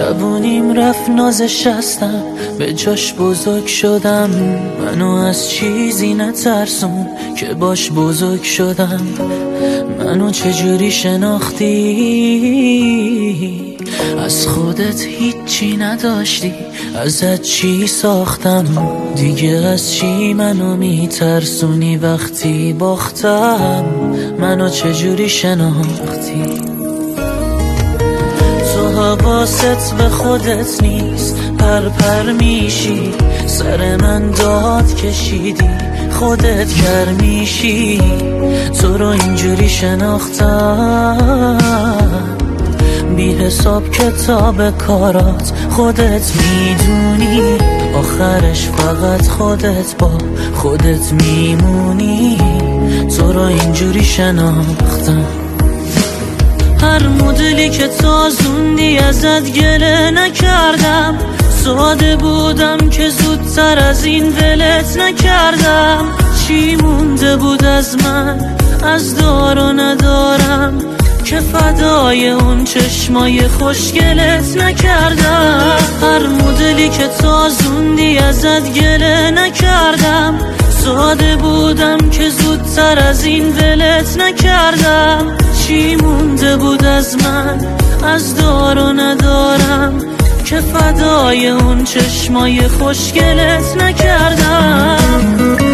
جوونیم رفت نازش هستم، به جاش بزرگ شدم. منو از چیزی نترسون که باش بزرگ شدم. منو چجوری شناختی؟ از خودت هیچی نداشتی، ازت چی ساختم؟ دیگه از چی منو میترسونی وقتی باختم؟ منو چجوری شناختی؟ تو حواست به خودت نیست، پر میشی، سر من داد کشیدی، خودت کر میشی. تو رو اینجوری شناختم، بی حساب کتاب کارات خودت میدونی، آخرش فقط خودت با خودت میمونی. تو رو اینجوری شناختم، هر مدلی که تازوندی ازت گله نکردم. ساده بودم که زودتر از این ولت نکردم. چی مونده بود از من، از دار و ندارم، که فدای اون چشمای خوشگلت نکردم. هر مدلی که تازوندی ازت گله نکردم. ساده بودم که زودتر از این ولت نکردم. چی مونده بود از من، از دار و ندارم، که فدای اون چشمای خوشگلت نکردم.